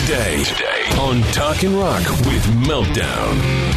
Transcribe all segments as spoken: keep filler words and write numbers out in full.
Today, today on Talkin' Rock with Meltdown.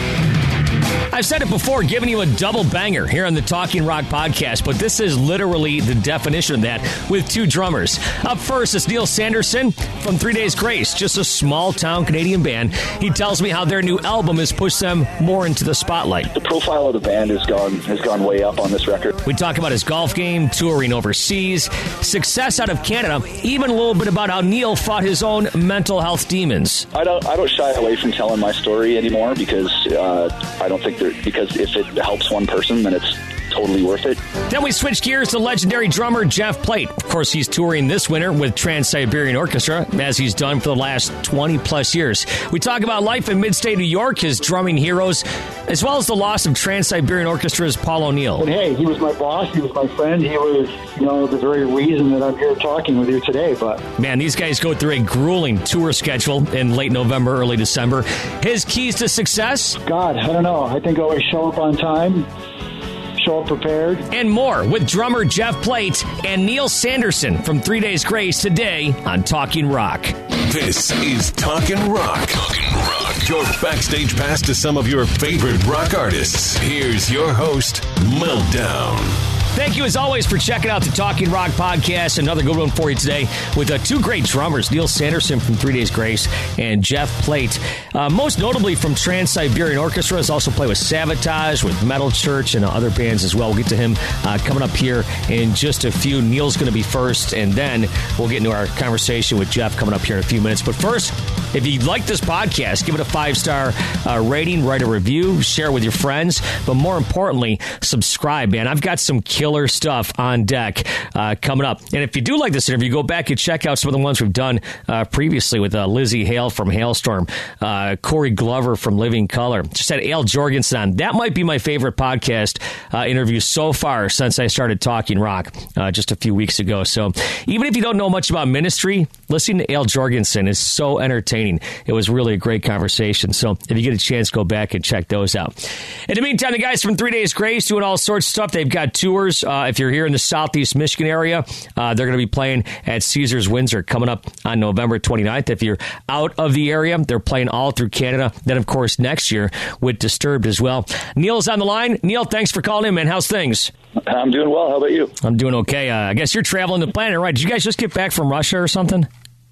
I've said it before, giving you a double banger here on the Talking Rock podcast, but this is literally the definition of that with two drummers. Up first is Neil Sanderson from Three Days Grace, just a small-town Canadian band. He tells me how their new album has pushed them more into the spotlight. The profile of the band has gone has gone way up on this record. We talk about his golf game, touring overseas, success out of Canada, even a little bit about how Neil fought his own mental health demons. I don't I don't shy away from telling my story anymore because uh, I don't think there, because if it helps one person, then it's totally worth it. Then we switch gears to legendary drummer Jeff Plate. Of course, he's touring this winter with Trans-Siberian Orchestra, as he's done for the last twenty plus years. We talk about life in mid-state New York, his drumming heroes, as well as the loss of Trans-Siberian Orchestra's Paul O'Neill. And hey, he was my boss, he was my friend, he was, you know, the very reason that I'm here talking with you today. But man, these guys go through a grueling tour schedule in late November, early December. His keys to success? God, I don't know. I think I always show up on time. Show up prepared. And more with drummer Jeff Plate and Neil Sanderson from Three Days Grace today on Talking Rock. This is Talkin' Rock. Talkin' Rock. Your backstage pass to some of your favorite rock artists. Here's your host, Meltdown. Thank you, as always, for checking out the Talking Rock podcast. Another good one for you today with uh, two great drummers, Neil Sanderson from Three Days Grace and Jeff Plate. Uh, most notably from Trans-Siberian Orchestra, has also played with Savatage, with Metal Church, and other bands as well. We'll get to him uh, coming up here in just a few. Neil's going to be first, and then we'll get into our conversation with Jeff coming up here in a few minutes. But first, if you like this podcast, give it a five-star uh, rating, write a review, share it with your friends, but more importantly, subscribe, man. I've got some killer stuff on deck uh, coming up. And if you do like this interview, go back and check out some of the ones we've done uh, previously with uh, Lizzie Hale from Hailstorm, uh, Corey Glover from Living Color. Just had Al Jorgensen on. That might be my favorite podcast uh, interview so far since I started Talking Rock uh, just a few weeks ago. So even if you don't know much about ministry, listening to Al Jorgensen is so entertaining. It was really a great conversation. So if you get a chance, go back and check those out. In the meantime, the guys from Three Days Grace doing all sorts of stuff. They've got tours. Uh, if you're here in the Southeast Michigan area, uh, they're going to be playing at Caesars Windsor coming up on November twenty-ninth. If you're out of the area, they're playing all through Canada. Then, of course, next year with Disturbed as well. Neil's on the line. Neil, thanks for calling in, man. How's things? I'm doing well. How about you? I'm doing okay. Uh, I guess you're traveling the planet, right? Did you guys just get back from Russia or something?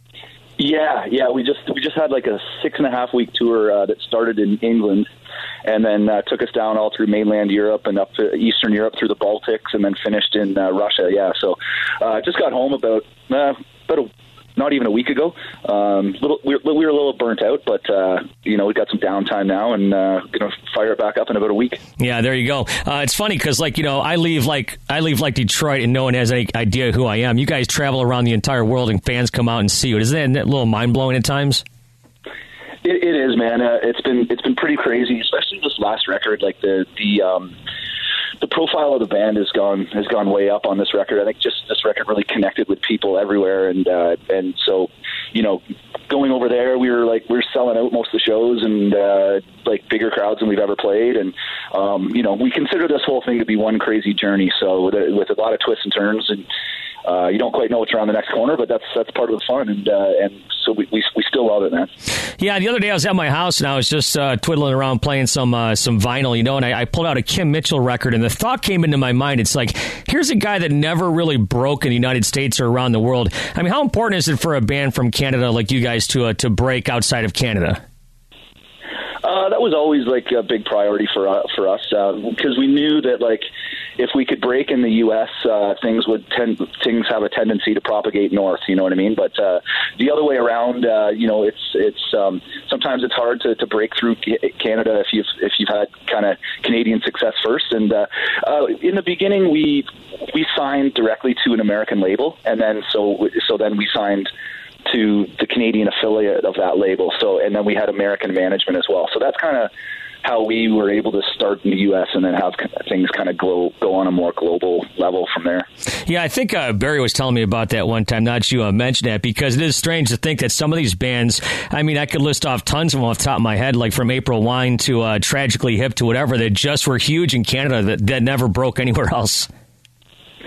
Yeah, yeah. We just we just had like a six and a half week tour uh, that started in England, and then uh, took us down all through mainland Europe and up to Eastern Europe through the Baltics, and then finished in uh, Russia. Yeah, so uh, just got home about uh, about a, not even a week ago. Um, little we were, we were a little burnt out, but uh, you know we got some downtime now, and uh, gonna fire it back up in about a week. Yeah, there you go. Uh, it's funny because, like, you know, I leave like I leave like Detroit, and no one has any idea who I am. You guys travel around the entire world, and fans come out and see you. Isn't that a little mind blowing at times? It, it is, man. Uh, it's been it's been pretty crazy, especially this last record. Like the the um, the profile of the band has gone has gone way up on this record. I think just this record really connected with people everywhere, and uh, and so you know, going over there, we were like we were selling out most of the shows, and uh, like bigger crowds than we've ever played, and um, you know, we consider this whole thing to be one crazy journey. So with a, with a lot of twists and turns, and uh, you don't quite know what's around the next corner, but that's that's part of the fun, and uh, and so we, we we still love it, man. Yeah, the other day I was at my house and I was just uh, twiddling around playing some uh, some vinyl, you know, and I, I pulled out a Kim Mitchell record, and the thought came into my mind. It's like, here's a guy that never really broke in the United States or around the world. I mean, how important is it for a band from Canada like you guys to uh, to break outside of Canada? Uh, that was always like a big priority for uh, for us because uh, we knew that like if we could break in the U S, uh, things would tend things have a tendency to propagate north. You know what I mean? But uh, the other way around, uh, you know, it's it's um, sometimes it's hard to, to break through Canada if you've if you've had kind of Canadian success first. And uh, uh, in the beginning, we we signed directly to an American label, and then so so then we signed to the Canadian affiliate of that label. So, and then we had American management as well. So that's kind of how we were able to start in the U S and then have things kind of go, go on a more global level from there. Yeah, I think uh, Barry was telling me about that one time, not you uh, mentioned that, because it is strange to think that some of these bands, I mean, I could list off tons of them off the top of my head, like from April Wine to uh, Tragically Hip to whatever, that just were huge in Canada that, that never broke anywhere else.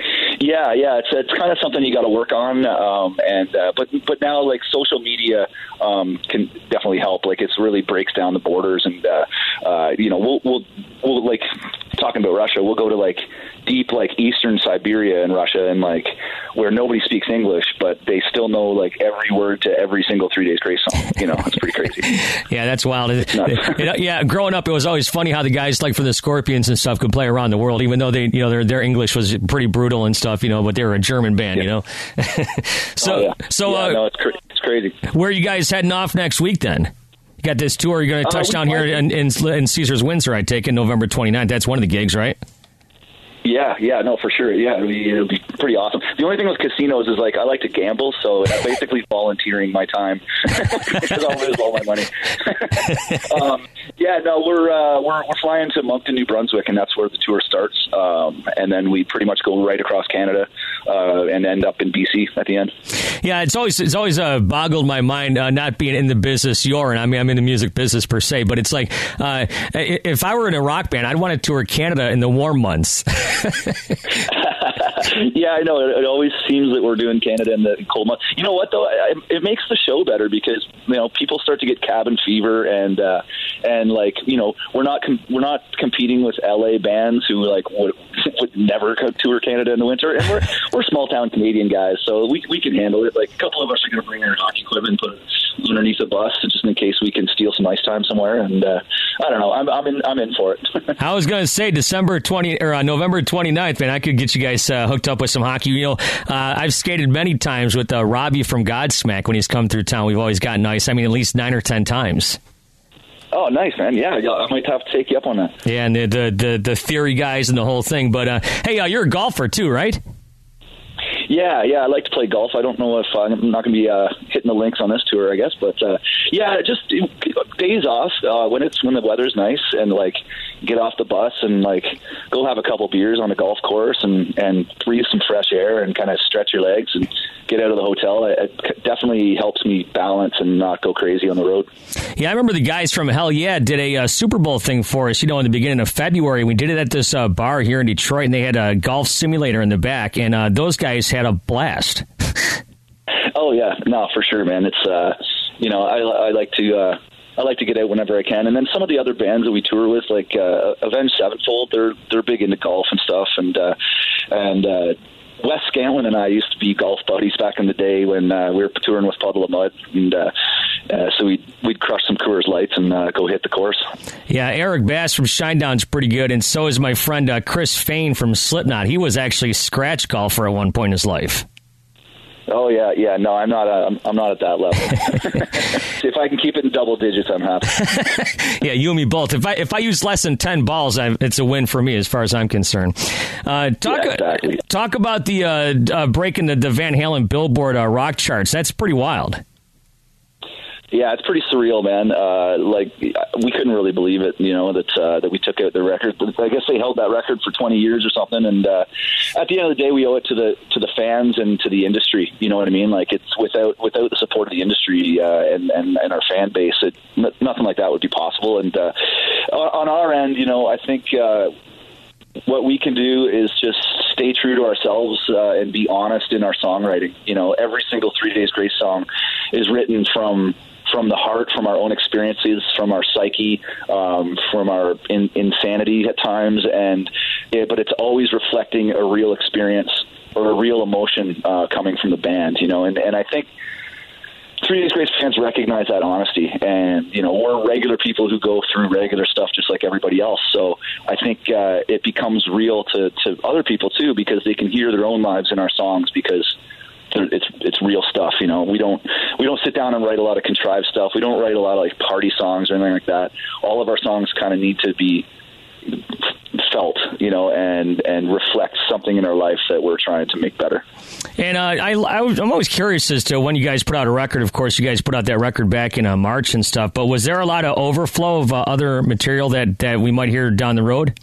Yeah, yeah, it's it's kind of something you got to work on, um, and uh, but but now like social media um, can definitely help. Like it's really breaks down the borders, and uh, uh, you know we'll we'll we'll like talking about Russia, we'll go to like deep like eastern Siberia in Russia, and like where nobody speaks English, but they still know like every word to every single Three Days Grace song. You know, it's pretty crazy. Yeah, that's wild. It, it, yeah, growing up, it was always funny how the guys like for the Scorpions and stuff could play around the world, even though they you know their their English was pretty brutal and stuff. You know, but they were a German band. Yeah. You know, so oh, yeah. so yeah, uh, no, it's, cra- it's crazy. Where are you guys heading off next week then? You got this tour. You're going to touch uh, down here in, in, in Caesars Windsor, I take it, November twenty-ninth. That's one of the gigs, right? Yeah, yeah, no, for sure. Yeah, it'll be, it'll be pretty awesome. The only thing with casinos is, like, I like to gamble, so I'm basically volunteering my time because I'll lose all my money. um, yeah, no, we're, uh, we're we're flying to Moncton, New Brunswick, and that's where the tour starts. Um, and then we pretty much go right across Canada uh, and end up in B C at the end. Yeah, it's always it's always uh, boggled my mind uh, not being in the business you're in. I mean, I'm in the music business per se, but it's like uh, if I were in a rock band, I'd want to tour Canada in the warm months. Yeah, I know. It, it always seems that we're doing Canada in the cold months. You know what, though? It, it makes the show better because you know people start to get cabin fever, and uh, and like you know we're not com- we're not competing with L A bands who like would, would never tour Canada in the winter, and we're we're small town Canadian guys, so we we can handle it. Like a couple of us are going to bring our hockey equipment, and put it underneath the bus, just in case we can steal some ice time somewhere. And uh, I don't know. I'm I'm in I'm in for it. I was going to say December twentieth or uh, November twenty-ninth, man. I could get you guys uh, hooked up with some hockey. You know, uh, I've skated many times with uh, Robbie from Godsmack when he's come through town. We've always gotten ice. I mean, at least nine or ten times. Oh, nice, man. Yeah, yeah, I might have to take you up on that. Yeah, and the the the, the theory guys and the whole thing. But uh, hey, uh, you're a golfer too, right? Yeah, yeah, I like to play golf. I don't know if uh, I'm not going to be uh, hitting the links on this tour, I guess, but uh, yeah, just days off uh, when it's when the weather's nice, and like get off the bus and like go have a couple beers on the golf course and and breathe some fresh air and kind of stretch your legs and get out of the hotel. It, it definitely helps me balance and not go crazy on the road. Yeah, I remember the guys from Hell Yeah did a uh, Super Bowl thing for us, you know, in the beginning of February. We did it at this uh, bar here in Detroit, and they had a golf simulator in the back, and uh, those guys had a blast. Oh, yeah. No, for sure, man. It's, uh, you know, I, I like to... Uh, I like to get out whenever I can, and then some of the other bands that we tour with, like uh, Avenged Sevenfold, they're they're big into golf and stuff, and uh, and uh, Wes Scantlin and I used to be golf buddies back in the day when uh, we were touring with Puddle of Mud, and uh, uh, so we'd we'd crush some Coors Lights and uh, go hit the course. Yeah, Eric Bass from Shinedown's pretty good, and so is my friend uh, Chris Fain from Slipknot. He was actually a scratch golfer at one point in his life. Oh yeah, yeah. No, I'm not. A, I'm, I'm not at that level. If I can keep it in double digits, I'm happy. Yeah, you and me both. If I if I use less than ten balls, I, it's a win for me as far as I'm concerned. Uh, talk yeah, exactly. talk about the uh, uh, breaking the, the Van Halen Billboard uh, rock charts. That's pretty wild. Yeah, it's pretty surreal, man. Uh, like we couldn't really believe it, you know, that uh, that we took out the record. I guess they held that record for twenty years or something. And uh, at the end of the day, we owe it to the to the fans and to the industry. You know what I mean? Like it's without without the support of the industry uh, and, and and our fan base, it, nothing like that would be possible. And uh, on our end, you know, I think. Uh, What we can do is just stay true to ourselves uh, and be honest in our songwriting. You know, every single Three Days Grace song is written from from the heart, from our own experiences, from our psyche, um, from our in, insanity at times, and yeah, but it's always reflecting a real experience or a real emotion uh, coming from the band. You know, and and I think. Three Days Grace fans recognize that honesty, and you know we're regular people who go through regular stuff just like everybody else. So I think uh, it becomes real to, to other people too, because they can hear their own lives in our songs because it's it's real stuff. You know, we don't we don't sit down and write a lot of contrived stuff. We don't write a lot of like party songs or anything like that. All of our songs kind of need to be felt, you know, and and reflect something in our life that we're trying to make better. And uh, I, I was, I'm always curious as to when you guys put out a record. Of course, you guys put out that record back in uh, March and stuff. But was there a lot of overflow of uh, other material that, that we might hear down the road?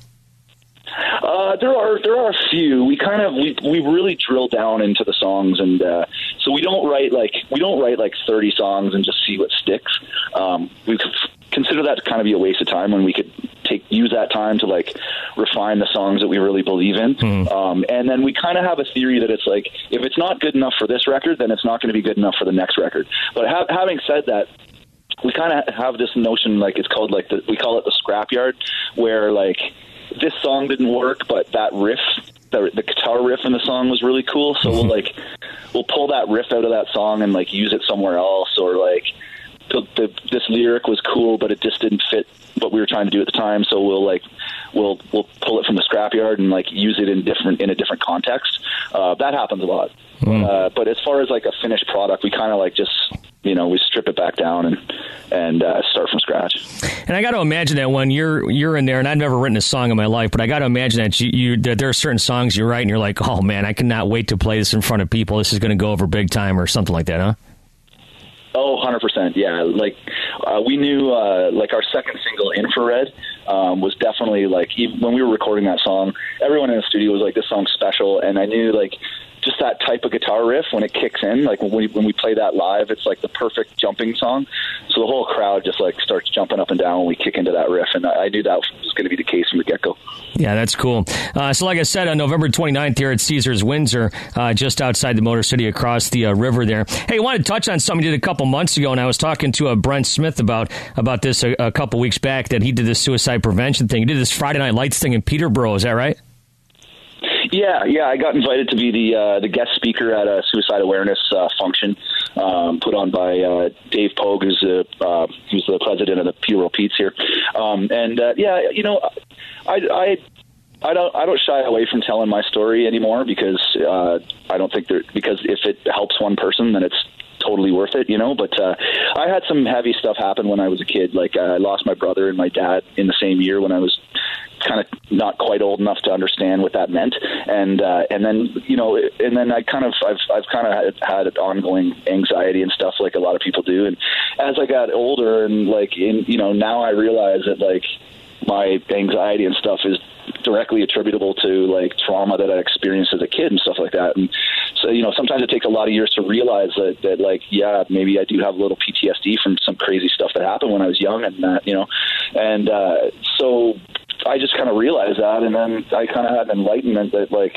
Uh, there are there are a few. We kind of we we really drill down into the songs, and uh, so we don't write like we don't write like thirty songs and just see what sticks. Um, we consider that to kind of be a waste of time when we could take use that time to like refine the songs that we really believe in. Mm. Um, and then we kind of have a theory that it's like, if it's not good enough for this record, then it's not going to be good enough for the next record. But ha- having said that, we kind of have this notion, like it's called like the, we call it the scrapyard, where like this song didn't work, but that riff, the, the guitar riff in the song was really cool. So mm-hmm. we'll like, we'll pull that riff out of that song and like use it somewhere else, or like the, the, this lyric was cool, but it just didn't fit what we were trying to do at the time. So we'll like, we'll, we'll pull it from the scrapyard and like use it in different, in a different context. Uh, that happens a lot. Mm. Uh, but as far as like a finished product, we kind of like just, you know, we strip it back down and, and uh, start from scratch. And I got to imagine that when you're, you're in there, and I've never written a song in my life, but I got to imagine that you, you, that there are certain songs you write and you're like, oh man, I cannot wait to play this in front of people. This is going to go over big time, or something like that, huh? Oh, one hundred percent. Yeah. Like, uh, we knew, uh, like, our second single, Infrared, um, was definitely, like, even when we were recording that song, everyone in the studio was like, this song's special. And I knew, like, just that type of guitar riff, when it kicks in, like, when we, when we play that live, it's, like, the perfect jumping song. So the whole crowd just, like, starts jumping up and down when we kick into that riff. And I, I knew that was going to be the case from the get-go. Yeah, that's cool. Uh, so like I said, on November twenty-ninth here at Caesars Windsor, uh, just outside the Motor City across the uh, river there. Hey, I wanted to touch on something you did a couple months ago, and I was talking to uh, Brent Smith about about this a, a couple weeks back, that he did this suicide prevention thing. He did this Friday Night Lights thing in Peterborough. Is that right? Yeah, yeah. I got invited to be the uh, the guest speaker at a suicide awareness uh, function um, put on by uh, Dave Pogue, who's, uh, uh, who's the president of the Peterborough Pete's here. Um, and uh, yeah, you know, I, I I don't I don't shy away from telling my story anymore, because uh, I don't think there because if it helps one person, then it's totally worth it, you know. But uh, I had some heavy stuff happen when I was a kid. Like uh, I lost my brother and my dad in the same year when I was kind of not quite old enough to understand what that meant, and uh, and then you know, and then I kind of I've I've kind of had, had ongoing anxiety and stuff, like a lot of people do. And as I got older, and like in you know now I realize that like my anxiety and stuff is directly attributable to like trauma that I experienced as a kid and stuff like that. And so, you know, sometimes it takes a lot of years to realize that, that like, yeah, maybe I do have a little P T S D from some crazy stuff that happened when I was young and that, you know, and uh, so I just kind of realized that. And then I kind of had an enlightenment that like,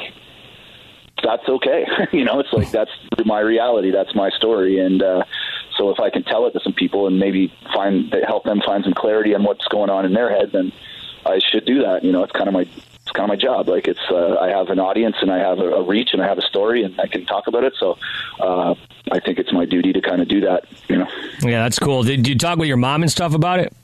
that's okay. you know, it's like, that's my reality. That's my story. And, uh, so if I can tell it to some people and maybe find, help them find some clarity on what's going on in their head, then I should do that. You know, it's kind of my, it's kind of my job. Like it's, uh, I have an audience and I have a, a reach and I have a story and I can talk about it. So, uh, I think it's my duty to kind of do that, you know? Yeah, that's cool. Did you talk with your mom and stuff about it?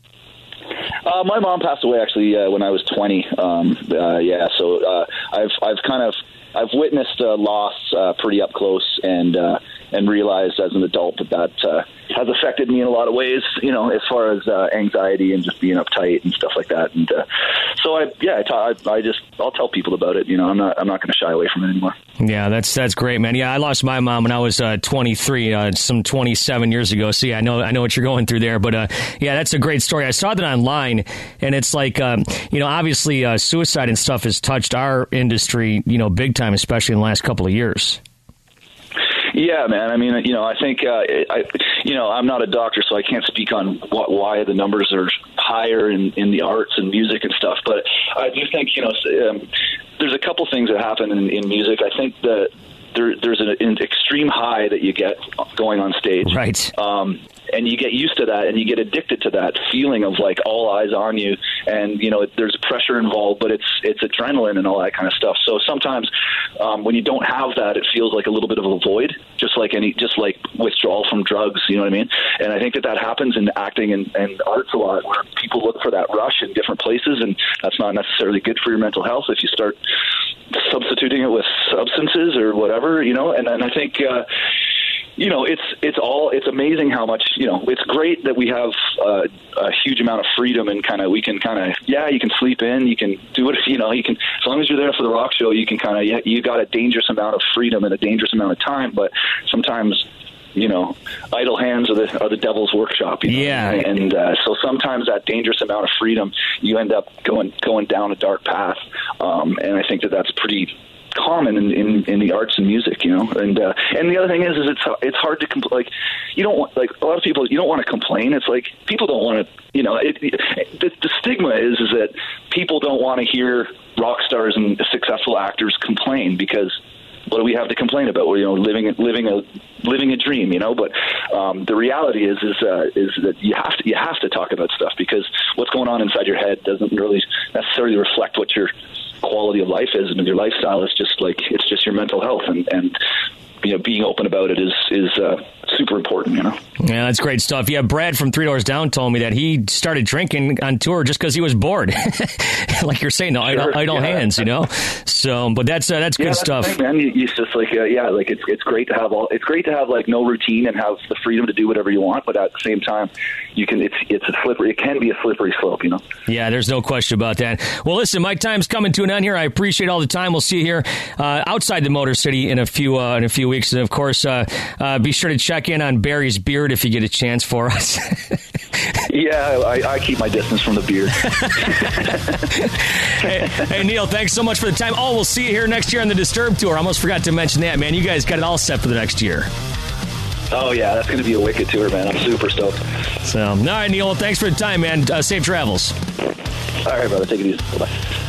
Uh, my mom passed away actually, uh, when I was twenty. Um, uh, yeah. So, uh, I've, I've kind of, I've witnessed uh, loss, uh, pretty up close and, uh, and realized as an adult that that uh, has affected me in a lot of ways, you know, as far as uh, anxiety and just being uptight and stuff like that. And uh, so, I yeah, I, ta- I just I'll tell people about it. You know, I'm not I'm not going to shy away from it anymore. Yeah, that's that's great, man. Yeah, I lost my mom when I was uh, twenty-three, uh, some twenty-seven years ago. So yeah, I know I know what you're going through there. But uh, yeah, that's a great story. I saw that online, and it's like um, you know, obviously uh, suicide and stuff has touched our industry, you know, big time, especially in the last couple of years. Yeah, man. I mean, you know, I think, uh, I, you know, I'm not a doctor, so I can't speak on what, why the numbers are higher in, in the arts and music and stuff. But I do think, you know, um, there's a couple things that happen in, in music. I think that there, there's an, an extreme high that you get going on stage. Right. Um, and you get used to that and you get addicted to that feeling of like all eyes on you. And, you know, there's pressure involved, but it's, it's adrenaline and all that kind of stuff. So sometimes um, when you don't have that, it feels like a little bit of a void, just like any, just like withdrawal from drugs, you know what I mean? And I think that that happens in acting and, and arts a lot, where people look for that rush in different places. And that's not necessarily good for your mental health if you start substituting it with substances or whatever, you know? And, and I think, uh, you know, it's it's all it's amazing how much, you know, it's great that we have uh, a huge amount of freedom and kind of we can kind of, yeah, you can sleep in, you can do it, you know, you can, as long as you're there for the rock show, you can kind of, yeah, you got a dangerous amount of freedom and a dangerous amount of time. But sometimes, you know, idle hands are the, are the devil's workshop. You know? Yeah. And uh, so sometimes that dangerous amount of freedom, you end up going going down a dark path. Um, and I think that that's pretty common in, in, in the arts and music, you know. And uh, and the other thing is, is it's it's hard to compl- like you don't want, like a lot of people you don't want to complain. It's like people don't want to, you know. It, it, the, the stigma is is that people don't want to hear rock stars and successful actors complain because what do we have to complain about? Well, you know, living living a living a dream, you know. But um, the reality is is uh, is that you have to you have to talk about stuff because what's going on inside your head doesn't really necessarily reflect what your quality of life is, and your lifestyle is just like it's just your mental health, and and you know, being open about it is is uh, super important, you know. Yeah, that's great stuff. Yeah, Brad from Three Doors Down told me that he started drinking on tour just because he was bored. Like you're saying, the sure, idle, idle yeah. hands, you know. So, but that's uh, that's good yeah, that's stuff, thing, man. You, you just like uh, yeah, like it's it's great to have all. It's great to have like no routine and have the freedom to do whatever you want, but at the same time, you can. It's it's a slippery. It can be a slippery slope, you know. Yeah, there's no question about that. Well, listen, my time's coming to an end here. I appreciate all the time. We'll see you here uh, outside the Motor City in a few uh, in a few weeks, and of course, uh, uh, be sure to check in on Barry's beard if you get a chance for us. Yeah, I, I keep my distance from the beard. hey, hey, Neil, thanks so much for the time. Oh, we'll see you here next year on the Disturbed Tour. I almost forgot to mention that, man. You guys got it all set for the next year. Oh, yeah, that's going to be a wicked tour, man. I'm super stoked. So, all right, Neil, well, thanks for the time, man. Uh, safe travels. All right, brother. Take it easy. Bye-bye.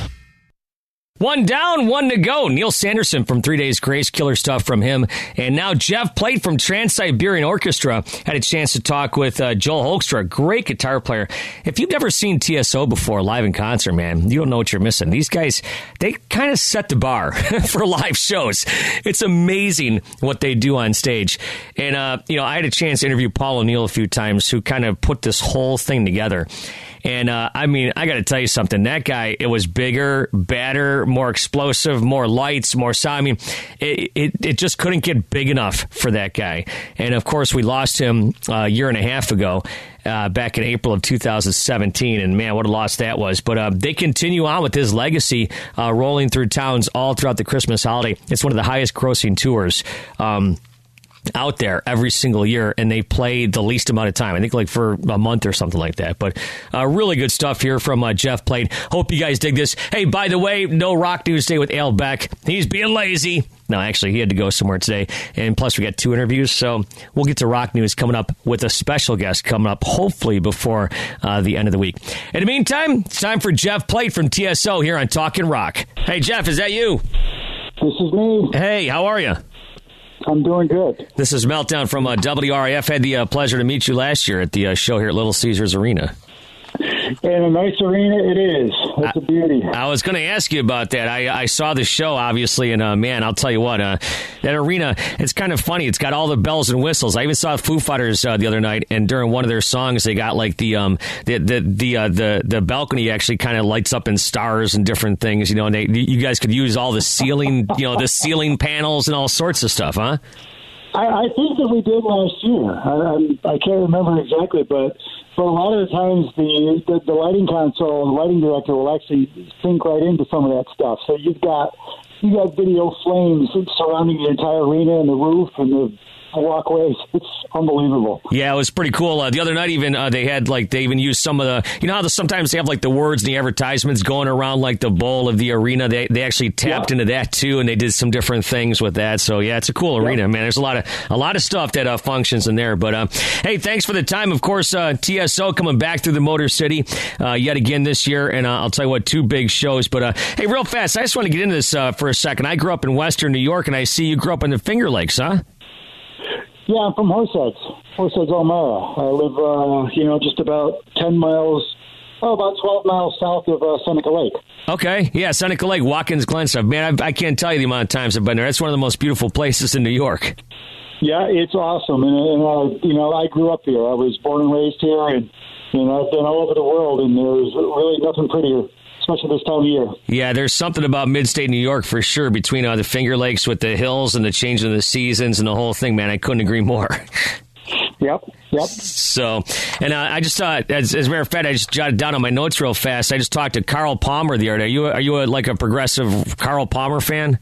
One down, one to go. Neil Sanderson from Three Days Grace, killer stuff from him. And now Jeff Plate from Trans-Siberian Orchestra had a chance to talk with uh, Joel Hoekstra, great guitar player. If you've never seen T S O before live in concert, man, you don't know what you're missing. These guys, they kind of set the bar for live shows. It's amazing what they do on stage. And, uh, you know, I had a chance to interview Paul O'Neill a few times, who kind of put this whole thing together. And, uh, I mean, I got to tell you something. That guy, it was bigger, badder, more explosive, more lights, more sound. I mean, it, it, it just couldn't get big enough for that guy. And, of course, we lost him a year and a half ago, uh, back in April of two thousand seventeen. And, man, what a loss that was. But uh, they continue on with his legacy, uh, rolling through towns all throughout the Christmas holiday. It's one of the highest grossing tours Um out there every single year, and they play the least amount of time. I think like for a month or something like that. But uh, really good stuff here from uh, Jeff Plate. Hope you guys dig this. Hey, by the way, no Rock News Day with Al Beck. He's being lazy. No, actually, he had to go somewhere today. And plus, we got two interviews. So we'll get to Rock News coming up with a special guest coming up, hopefully before uh, the end of the week. In the meantime, it's time for Jeff Plate from T S O here on Talkin' Rock. Hey, Jeff, is that you? This is me. Hey, how are you? I'm doing good. This is Meltdown from uh, W R I F. Had the uh, pleasure to meet you last year at the uh, show here at Little Caesars Arena. And a nice arena it is. It's a beauty. I was going to ask you about that. I, I saw the show, obviously, and, uh, man, I'll tell you what, uh, that arena, it's kind of funny. It's got all the bells and whistles. I even saw Foo Fighters uh, the other night, and during one of their songs, they got, like, the um the the the, uh, the, the balcony actually kind of lights up in stars and different things, you know, and they, you guys could use all the ceiling, you know, the ceiling panels and all sorts of stuff, huh? I, I think that we did last year. I, I, I can't remember exactly, but for a lot of the times, the, the the lighting console, the lighting director will actually sync right into some of that stuff. So you've got you got video flames surrounding the entire arena and the roof and the walkways. It's unbelievable. Yeah, it was pretty cool. Uh, the other night, even uh, they had like they even used some of the, you know how the, sometimes they have like the words in the advertisements going around like the bowl of the arena. They they actually tapped yeah. into that too, and they did some different things with that. So yeah, it's a cool arena, yeah. man. There's a lot of a lot of stuff that uh, functions in there. But uh, hey, thanks for the time. Of course, uh, T S O coming back through the Motor City uh, yet again this year, and uh, I'll tell you what, two big shows. But uh, hey, real fast, I just want to get into this uh, for a second. I grew up in Western New York, and I see you grew up in the Finger Lakes, huh? Yeah, I'm from Horseheads, Horseheads, Elmira. I live, uh, you know, just about ten miles, oh, about twelve miles south of uh, Seneca Lake. Okay, yeah, Seneca Lake, Watkins Glen stuff. Man, I, I can't tell you the amount of times I've been there. That's one of the most beautiful places in New York. Yeah, it's awesome. And, and uh, you know, I grew up here. I was born and raised here, and, you know, I've been all over the world, and there's really nothing prettier, especially this time of year. Yeah, there's something about mid-state New York for sure, between uh, the Finger Lakes with the hills and the changing of the seasons and the whole thing, man. I couldn't agree more. Yep, yep. So, and uh, I just thought, as, as a matter of fact, I just jotted down on my notes real fast. I just talked to Carl Palmer the other day. Are you, are you a, like a progressive Carl Palmer fan?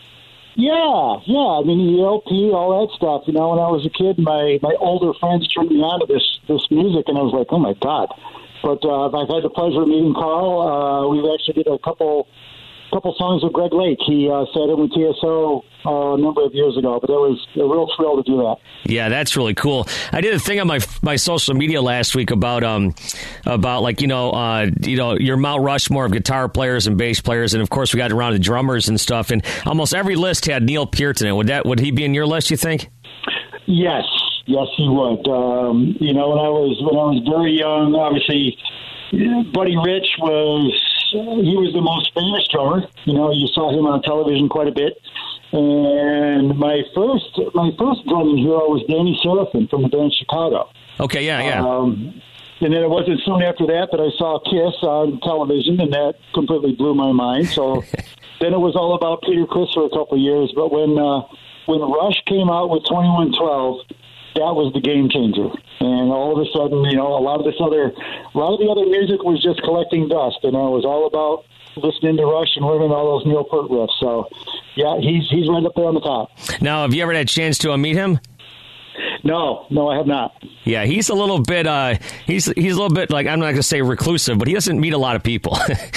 Yeah, yeah. I mean, the L P, all that stuff. You know, when I was a kid, my, my older friends turned me on to this, this music, and I was like, oh, my God. But uh, I've had the pleasure of meeting Carl. Uh, we've actually did a couple couple songs with Greg Lake. He uh, sat in with T S O uh, a number of years ago, but it was a real thrill to do that. Yeah, that's really cool. I did a thing on my my social media last week about um about like you know uh you know your Mount Rushmore of guitar players and bass players, and of course we got around to drummers and stuff, and almost every list had Neil Peart in it. Would that would he be in your list, you think? Yes, yes, he would. Um, you know, when I was when I was very young, obviously, Buddy Rich was he was the most famous drummer. You know, you saw him on television quite a bit. And my first my first drumming hero was Danny Serafin from the band Chicago. Okay, yeah, yeah. Um, and then it wasn't soon after that that I saw Kiss on television, and that completely blew my mind. So then it was all about Peter Criss for a couple of years. But when uh, when Rush came out with twenty-one twelve, that was the game changer. And all of a sudden, you know, a lot of this other, a lot of the other music was just collecting dust, and it was all about listening to Rush and learning all those Neil Peart riffs. So, yeah, he's he's right up there on the top. Now, have you ever had a chance to uh, meet him? No, no, I have not. Yeah, he's a little bit, uh, he's he's a little bit like, I'm not going to say reclusive, but he doesn't meet a lot of people.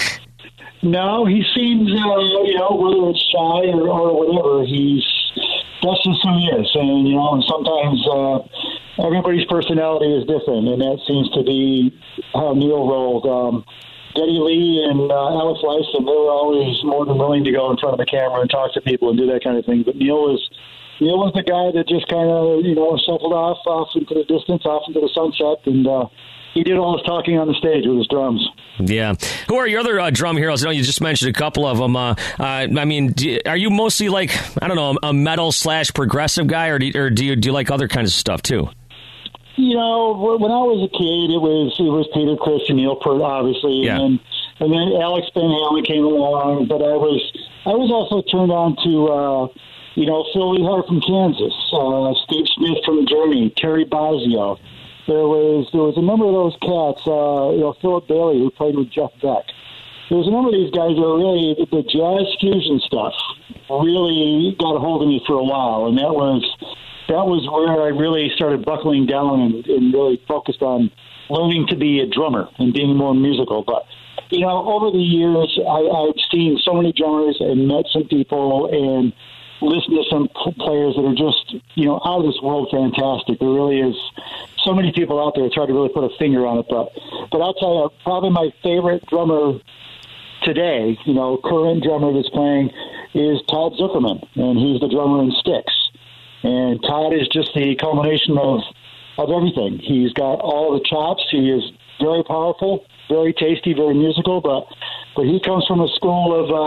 No, he seems, uh, you know, whether it's shy or, or whatever, he's, that's just who he is. And, you know, and sometimes uh, everybody's personality is different, and that seems to be how Neil rolled. Um, Geddy Lee and uh, Alex Lifeson, they were always more than willing to go in front of the camera and talk to people and do that kind of thing. But Neil was Neil was the guy that just kind of, you know, shuffled off, off into the distance, off into the sunset, and uh, he did all his talking on the stage with his drums. Yeah. Who are your other uh, drum heroes? I know you just mentioned a couple of them. Uh, uh, I mean, do you, are you mostly like, I don't know, a metal slash progressive guy, or do you, or do you do you like other kinds of stuff too? You know, when I was a kid, it was it was Peter Criss and Neil Peart, obviously, yeah. and and then Alex Van Halen came along. But I was I was also turned on to uh, you know Phil Lehart from Kansas, uh, Steve Smith from Journey, Terry Bozzio. There was there was a number of those cats. Uh, you know, Philip Bailey, who played with Jeff Beck. There was a number of these guys that were really the jazz fusion stuff really got a hold of me for a while, and that was. That was where I really started buckling down and, and really focused on learning to be a drummer and being more musical. But, you know, over the years, I, I've seen so many drummers and met some people and listened to some players that are just, you know, out of this world fantastic. There really is so many people out there. It's hard to really put a finger on it. But, but I'll tell you, probably my favorite drummer today, you know, current drummer that's playing is Todd Zuckerman, and he's the drummer in Styx. And Todd is just the culmination of of everything. He's got all the chops. He is very powerful, very tasty, very musical. But but he comes from a school of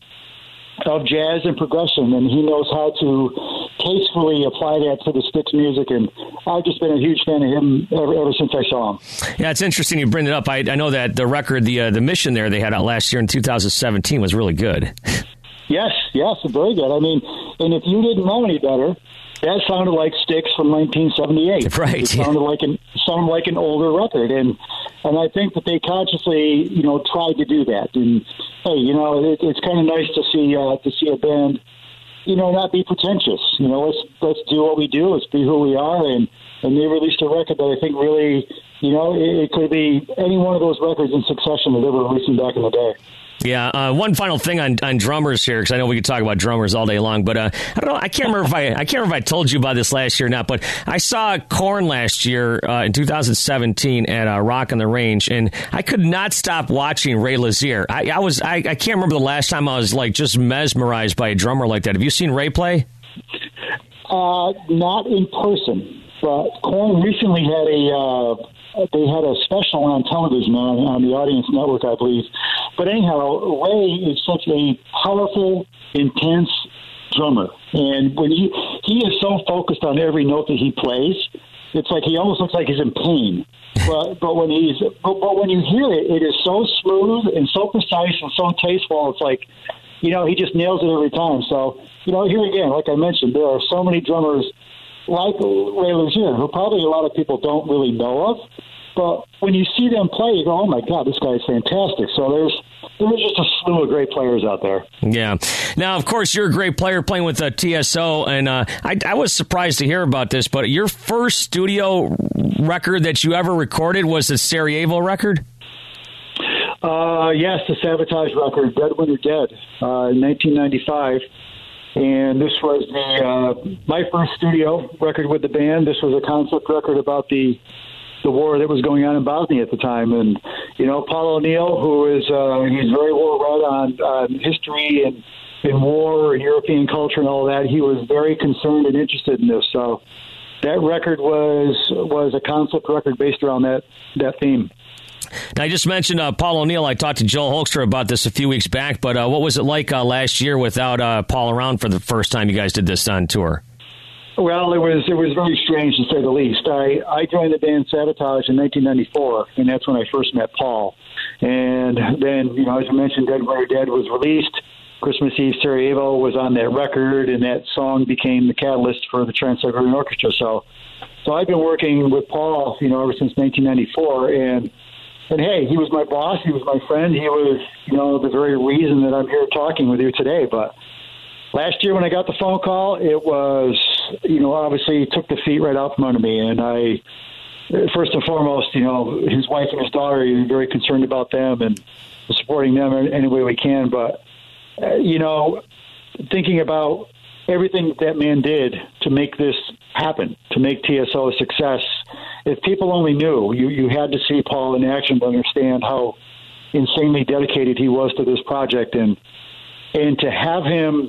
uh, of jazz and progression, and he knows how to tastefully apply that to the Styx music. And I've just been a huge fan of him ever, ever since I saw him. Yeah, it's interesting you bring it up. I, I know that the record, the uh, the Mission there they had out last year in two thousand seventeen was really good. Yes, yes, very good. I mean, and if you didn't know any better, that sounded like Styx from nineteen seventy-eight. Right. It sounded like an sounded like an older record, and and I think that they consciously, you know, tried to do that. And hey, you know, it, it's kind of nice to see uh, to see a band, you know, not be pretentious. You know, let's let's do what we do. Let's be who we are. And and they released a record that I think really, you know, it, it could be any one of those records in succession that they were releasing back in the day. Yeah, uh, one final thing on, on drummers here, because I know we could talk about drummers all day long, but uh, I don't know. I can't remember if I I can't remember if I told you about this last year or not. But I saw Korn last year uh, in two thousand seventeen at uh, Rock on the Range, and I could not stop watching Ray Lazier. I, I was I, I can't remember the last time I was like just mesmerized by a drummer like that. Have you seen Ray play? Uh, not in person, but Korn recently had a. Uh They had a special on television on, on the Audience Network, I believe. But anyhow, Ray is such a powerful, intense drummer. And when he, he is so focused on every note that he plays, it's like he almost looks like he's in pain. But but when he's but, but when you hear it, it is so smooth and so precise and so tasteful. It's like, you know, he just nails it every time. So, you know, here again, like I mentioned, there are so many drummers like Ray Lazier, who probably a lot of people don't really know of. But when you see them play, you go, oh, my God, this guy's fantastic. So there's there's just a slew of great players out there. Yeah. Now, of course, you're a great player playing with uh, T S O, and uh, I, I was surprised to hear about this, but your first studio record that you ever recorded was a Sarajevo record? Uh, yes, the Sabotage record, Dead Winter Dead, uh, in nineteen ninety-five. And this was the uh, my first studio record with the band. This was a concept record about the the war that was going on in Bosnia at the time. And, you know, Paul O'Neill, who is uh, he's very well read on, on history and, and war and European culture and all that, he was very concerned and interested in this. So that record was was a concept record based around that, that theme. Now, I just mentioned uh, Paul O'Neill. I talked to Joel Hoekstra about this a few weeks back, but uh, what was it like uh, last year without uh, Paul around for the first time you guys did this on tour? Well, it was it was very strange to say the least. I, I joined the band Sabotage in nineteen ninety-four, and that's when I first met Paul. And then, you know, as I mentioned, Dead Winter Dead was released. Christmas Eve Sarajevo was on that record, and that song became the catalyst for the Trans-Siberian Orchestra. So, so I've been working with Paul, you know, ever since nineteen ninety-four, and and hey, he was my boss, he was my friend, he was, you know, the very reason that I'm here talking with you today. But last year when I got the phone call, it was, you know, obviously he took the feet right out from under me, and I, first and foremost, you know, his wife and his daughter, he's very concerned about them and supporting them in any way we can. But, uh, you know, thinking about everything that man did to make this happen, to make T S O a success, if people only knew, you, you had to see Paul in action to understand how insanely dedicated he was to this project. And, and to have him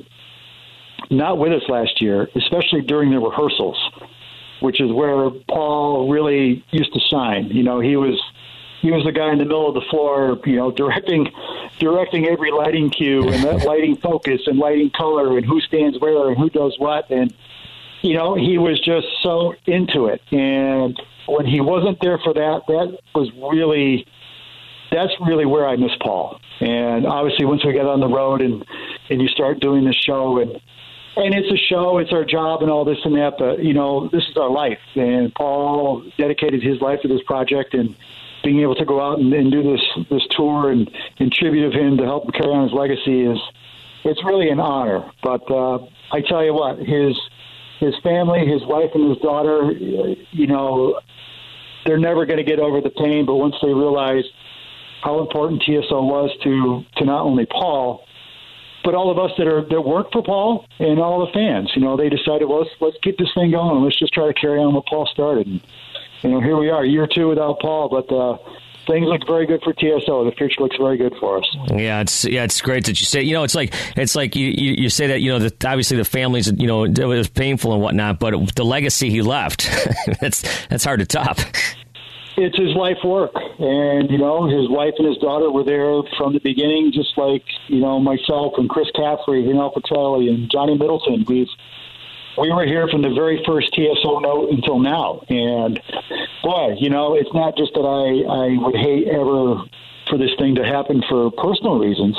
not with us last year, especially during the rehearsals, which is where Paul really used to shine. You know, he was he was the guy in the middle of the floor, you know, directing directing every lighting cue and that lighting focus and lighting color and who stands where and who does what. And, you know, he was just so into it. And when he wasn't there for that, that was really, that's really where I miss Paul. And obviously once we got on the road and, and you start doing this show and, And it's a show, it's our job and all this and that, but, you know, this is our life. And Paul dedicated his life to this project, and being able to go out and, and do this this tour and, and tribute of him to help him carry on his legacy is, it's really an honor. But uh, I tell you what, his his family, his wife and his daughter, you know, they're never going to get over the pain, but once they realize how important T S O was to, to not only Paul, but all of us that are that work for Paul and all the fans, you know, they decided, well, let's let's keep this thing going. Let's just try to carry on what Paul started. And, you know, here we are, year two without Paul, but uh, things look very good for T S O. The future looks very good for us. Yeah, it's yeah, it's great that you say. You know, it's like it's like you, you, you say that. You know, that obviously the families, you know, it was painful and whatnot, but the legacy he left, that's that's hard to top. It's his life work, and, you know, his wife and his daughter were there from the beginning, just like, you know, myself and Chris Caffrey and Al Petrelli and Johnny Middleton. We've, we were here from the very first T S O note until now, and, boy, you know, it's not just that I, I would hate ever for this thing to happen for personal reasons,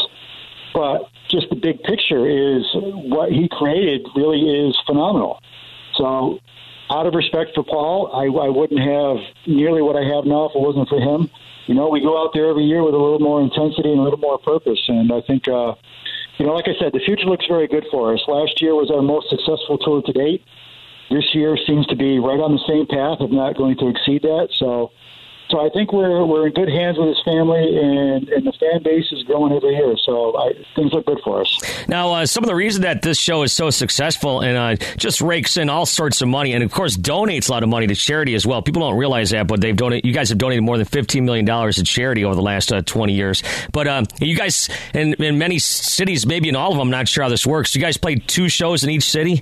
but just the big picture is what he created really is phenomenal. So, out of respect for Paul, I, I wouldn't have nearly what I have now if it wasn't for him. You know, we go out there every year with a little more intensity and a little more purpose. And I think, uh, you know, like I said, the future looks very good for us. Last year was our most successful tour to date. This year seems to be right on the same path, if not going to exceed that. So, so I think we're we're in good hands with his family, and, and the fan base is growing every year. So I, things look good for us. Now, uh, some of the reason that this show is so successful and uh, just rakes in all sorts of money, and of course donates a lot of money to charity as well. People don't realize that, but they've donated. You guys have donated more than fifteen million dollars to charity over the last uh, twenty years. But um, you guys, in, in many cities, maybe in all of them, I'm not sure how this works. You guys play two shows in each city?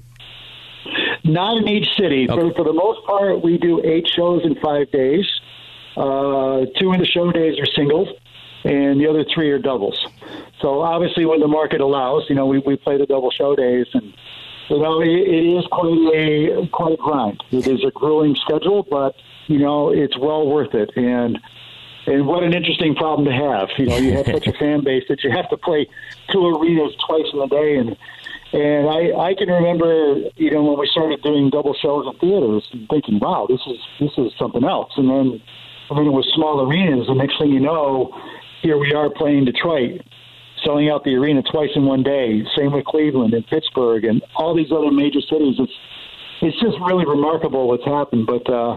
Not in each city. Okay. For, for the most part, we do eight shows in five days. Uh, two of the show days are singles, and the other three are doubles. So obviously when the market allows, you know, we, we play the double show days, and, you know, it, it is quite a, quite a grind. It is a grueling schedule, but, you know, it's well worth it. And, and what an interesting problem to have. You know, you have such a fan base that you have to play two arenas twice in a day. And, and I, I can remember, you know, when we started doing double shows in theaters and thinking, wow, this is, this is something else. And then, I mean, it was small arenas. The next thing you know, here we are playing Detroit, selling out the arena twice in one day. Same with Cleveland and Pittsburgh and all these other major cities. It's it's just really remarkable what's happened. But, uh,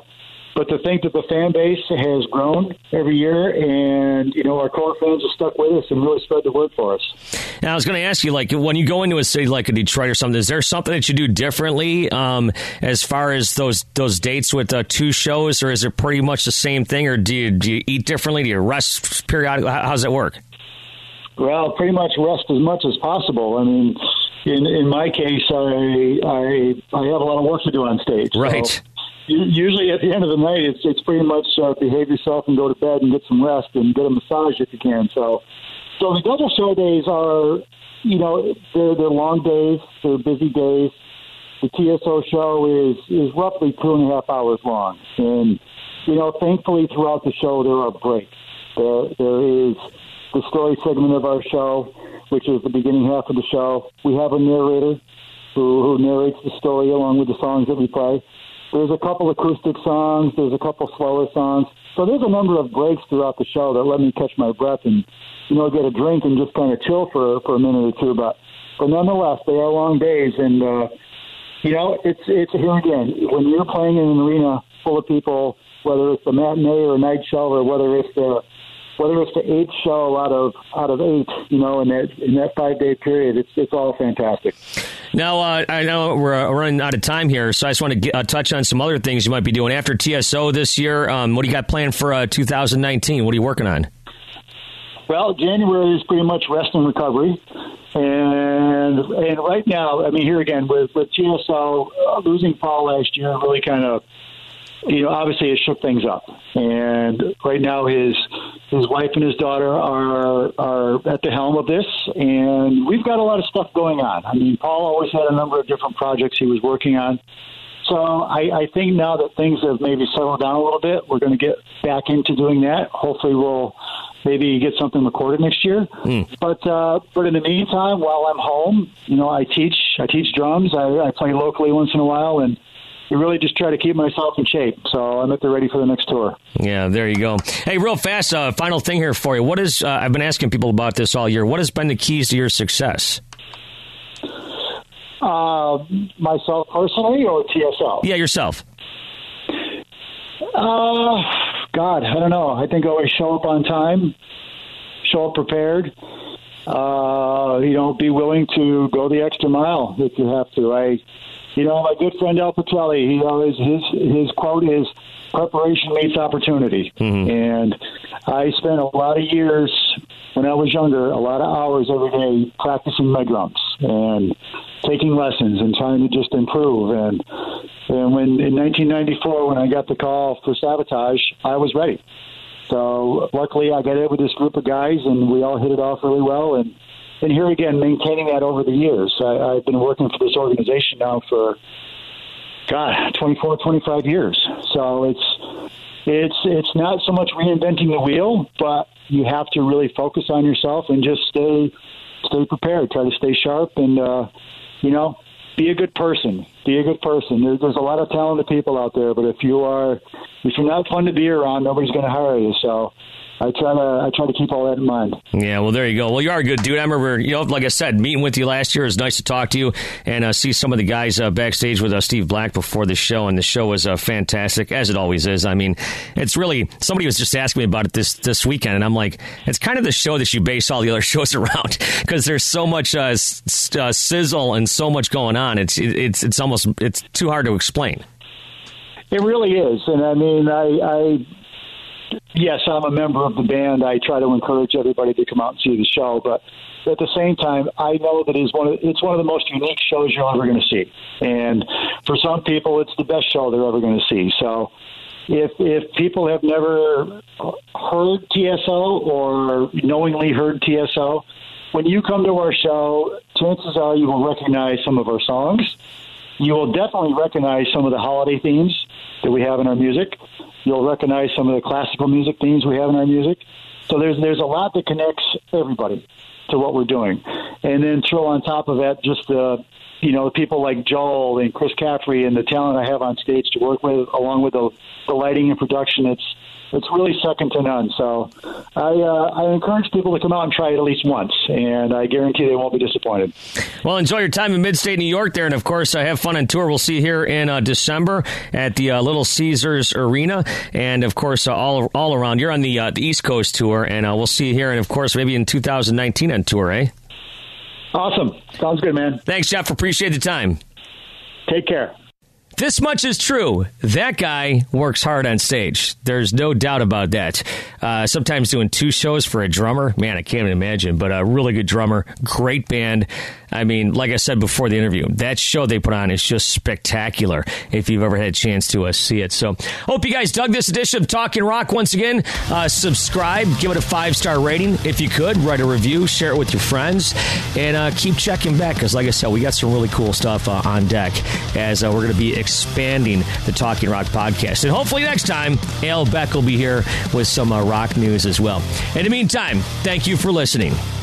but to think that the fan base has grown every year, and you know our core fans have stuck with us and really spread the word for us. Now, I was going to ask you, like, when you go into a city like a Detroit or something, is there something that you do differently um, as far as those those dates with uh, two shows, or is it pretty much the same thing, or do you do you eat differently? Do you rest periodically? How does it work? Well, pretty much rest as much as possible. I mean, in in my case, I I, I have a lot of work to do on stage. Right. So usually at the end of the night, it's it's pretty much uh, behave yourself and go to bed and get some rest and get a massage if you can. So, so the double show days are, you know, they're they're long days, they're busy days. The T S O show is is roughly two and a half hours long, and you know, thankfully throughout the show there are breaks. There there is the story segment of our show, which is the beginning half of the show. We have a narrator who, who narrates the story along with the songs that we play. There's a couple acoustic songs. There's a couple slower songs. So there's a number of breaks throughout the show that let me catch my breath and, you know, get a drink and just kind of chill for for a minute or two. But, but nonetheless, they are long days. And, uh, you know, it's, it's here again, when you're playing in an arena full of people, whether it's the matinee or a night show or whether it's the Whether it's the eighth show out of out of eight, you know, in that in that five day period, it's it's all fantastic. Now, uh, I know we're uh, running out of time here, so I just want to get, uh, touch on some other things you might be doing after T S O this year. Um, what do you got planned for uh, two thousand nineteen? What are you working on? Well, January is pretty much rest and recovery, and and right now, I mean, here again with with T S O uh, losing Paul last year, really kind of. You know, obviously it shook things up, and right now his his wife and his daughter are are at the helm of this, and we've got a lot of stuff going on. I mean, Paul always had a number of different projects he was working on, so I, I think now that things have maybe settled down a little bit, we're going to get back into doing that. Hopefully, we'll maybe get something recorded next year. Mm. But uh, but in the meantime, while I'm home, you know, I teach I teach drums. I, I play locally once in a while, and you really just try to keep myself in shape. So I'm at the ready for the next tour. Yeah, there you go. Hey, real fast, uh, final thing here for you. What is, uh, I've been asking people about this all year. What has been the keys to your success? Uh, myself personally or T S O? Yeah, yourself. Uh, God, I don't know. I think I always show up on time, show up prepared. Uh, you know, be willing to go the extra mile if you have to. I... You know, my good friend Al Petrelli, he always his his quote is "Preparation meets opportunity," mm-hmm. and I spent a lot of years when I was younger, a lot of hours every day practicing my drums and taking lessons and trying to just improve. And and when in nineteen ninety-four, when I got the call for Sabotage, I was ready. So luckily, I got in with this group of guys, and we all hit it off really well. And And here again, maintaining that over the years. I, I've been working for this organization now for, God, twenty-four, twenty-five years. So it's it's it's not so much reinventing the wheel, but you have to really focus on yourself and just stay stay prepared. Try to stay sharp and, uh, you know, be a good person. Be a good person. There, there's a lot of talented people out there, but if you are if you're not fun to be around, nobody's going to hire you. So I try to I try to keep all that in mind. Yeah, well, there you go. Well, you are a good dude. I remember, you know, like I said, meeting with you last year. It was nice to talk to you and uh, see some of the guys uh, backstage with uh, Steve Black before the show, and the show was uh, fantastic, as it always is. I mean, it's really, somebody was just asking me about it this, this weekend, and I'm like, it's kind of the show that you base all the other shows around, because there's so much uh, s- uh, sizzle and so much going on. It's it's it's almost, it's too hard to explain. It really is, and I mean, I... I Yes, I'm a member of the band. I try to encourage everybody to come out and see the show, but at the same time, I know that it's one of, it's one of the most unique shows you're ever going to see. And for some people, it's the best show they're ever going to see. So if if people have never heard T S O or knowingly heard T S O, when you come to our show, chances are you will recognize some of our songs. You will definitely recognize some of the holiday themes that we have in our music. You'll recognize some of the classical music themes we have in our music. So there's there's a lot that connects everybody to what we're doing. And then throw on top of that just the you know, people like Joel and Chris Caffrey and the talent I have on stage to work with, along with the, the lighting and production, it's it's really second to none. So I uh, I encourage people to come out and try it at least once, and I guarantee they won't be disappointed. Well, enjoy your time in Mid-State New York there, and of course, uh, have fun on tour. We'll see you here in uh, December at the uh, Little Caesars Arena, and of course, uh, all all around. You're on the uh, the East Coast tour, and uh, we'll see you here, and of course, maybe in two thousand nineteen on tour, eh? Awesome. Sounds good, man. Thanks, Jeff. Appreciate the time. Take care. This much is true. That guy works hard on stage. There's no doubt about that. Uh, sometimes doing two shows for a drummer, man, I can't even imagine, but a really good drummer, great band. I mean, like I said before the interview, that show they put on is just spectacular if you've ever had a chance to uh, see it. So hope you guys dug this edition of Talkin' Rock. Once again, uh, subscribe, give it a five-star rating if you could, write a review, share it with your friends, and uh, keep checking back because, like I said, we got some really cool stuff uh, on deck as uh, we're going to be expanding the Talkin' Rock podcast. And hopefully next time, Al Beck will be here with some uh, rock news as well. In the meantime, thank you for listening.